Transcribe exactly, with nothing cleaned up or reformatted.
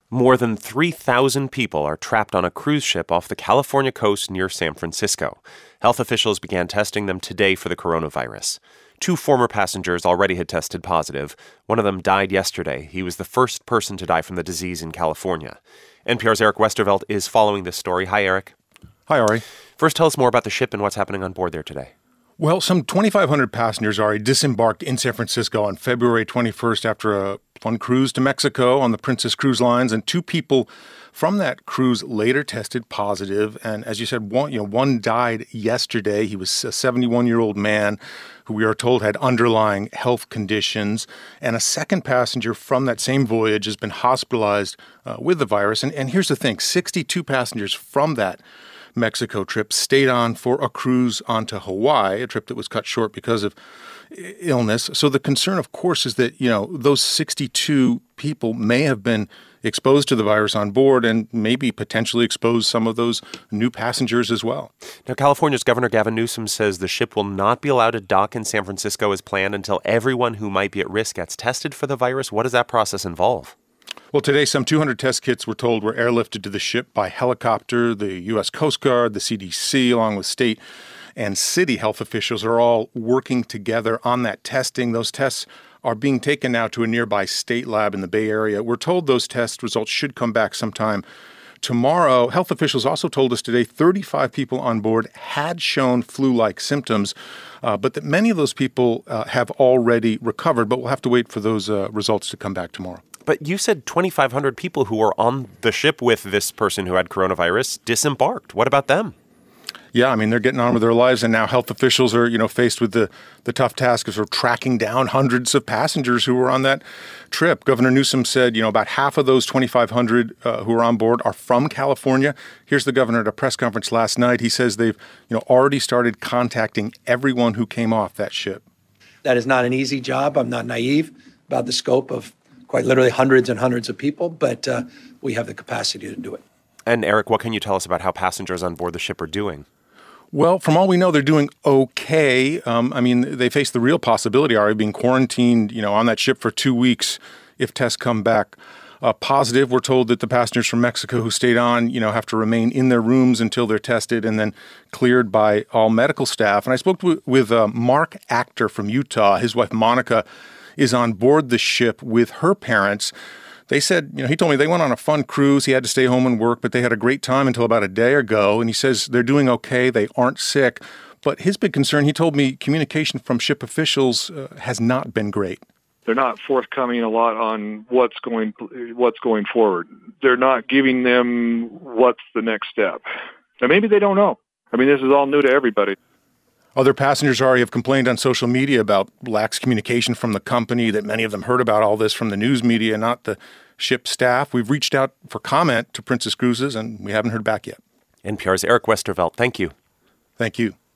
More than three thousand people are trapped on a cruise ship off the California coast near San Francisco. Health officials began testing them today for the coronavirus. Two former passengers already had tested positive. One of them died yesterday. He was the first person to die from the disease in California. N P R's Eric Westervelt is following this story. Hi, Eric. Hi, Ari. First, tell us more about the ship and what's happening on board there today. Well, some twenty-five hundred passengers already disembarked in San Francisco on February twenty-first after a fun cruise to Mexico on the Princess Cruise Lines, and two people from that cruise later tested positive. And as you said, one, you know, one died yesterday. He was a seventy-one-year-old man who we are told had underlying health conditions. And a second passenger from that same voyage has been hospitalized uh, with the virus. And, and here's the thing, sixty-two passengers from that Mexico trip stayed on for a cruise onto Hawaii, a trip that was cut short because of illness. So the concern, of course, is that, you know, those sixty-two people may have been exposed to the virus on board and maybe potentially expose some of those new passengers as well. Now, California's Governor Gavin Newsom says the ship will not be allowed to dock in San Francisco as planned until everyone who might be at risk gets tested for the virus. What does that process involve? Well, today, some two hundred test kits, we're told, were airlifted to the ship by helicopter. The U S Coast Guard, the C D C, along with state and city health officials are all working together on that testing. Those tests are being taken now to a nearby state lab in the Bay Area. We're told those test results should come back sometime tomorrow. Health officials also told us today thirty-five people on board had shown flu-like symptoms, uh, but that many of those people uh, have already recovered, but we'll have to wait for those uh, results to come back tomorrow. But you said twenty-five hundred people who were on the ship with this person who had coronavirus disembarked. What about them? Yeah, I mean, they're getting on with their lives, and now health officials are, you know, faced with the, the tough task of sort of tracking down hundreds of passengers who were on that trip. Governor Newsom said, you know, about half of those twenty-five hundred uh, who are on board are from California. Here's the governor at a press conference last night. He says they've, you know, already started contacting everyone who came off that ship. That is not an easy job. I'm not naive about the scope of quite literally hundreds and hundreds of people, but uh, we have the capacity to do it. And Eric, what can you tell us about how passengers on board the ship are doing? Well, from all we know, they're doing okay. Um, I mean, they face the real possibility, Ari, of being quarantined, you know, on that ship for two weeks if tests come back uh, positive. We're told that the passengers from Mexico who stayed on, you know, have to remain in their rooms until they're tested and then cleared by all medical staff. And I spoke to, with uh, Mark Actor from Utah. His wife, Monica, is on board the ship with her parents. They said, you know, he told me they went on a fun cruise. He had to stay home and work, but they had a great time until about a day ago. And he says they're doing okay. They aren't sick. But his big concern, he told me, communication from ship officials uh, has not been great. They're not forthcoming a lot on what's going what's going forward. They're not giving them what's the next step. And maybe they don't know. I mean, this is all new to everybody. Other passengers already have complained on social media about lax communication from the company, that many of them heard about all this from the news media, not the ship staff. We've reached out for comment to Princess Cruises, and we haven't heard back yet. N P R's Eric Westervelt, thank you. Thank you.